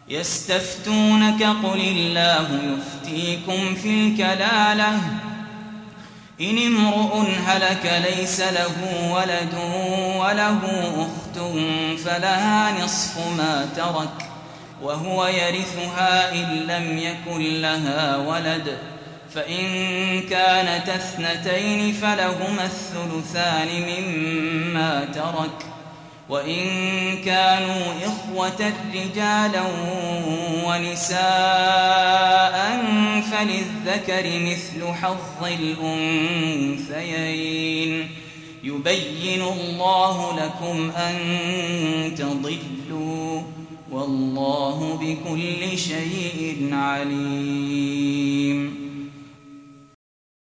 يستفتونك قل الله يفتيكم في الكلالة إن امرؤ هلك ليس له ولد وله أخت فلها نصف ما ترك وهو يرثها إن لم يكن لها ولد فإن كانت اثنتين فلهما الثلثان مما ترك وإن كانوا إخوة رجالا ونساء فللذكر مثل حظ الأنثيين يبين الله لكم أن تضلوا والله بكل شيء عليم.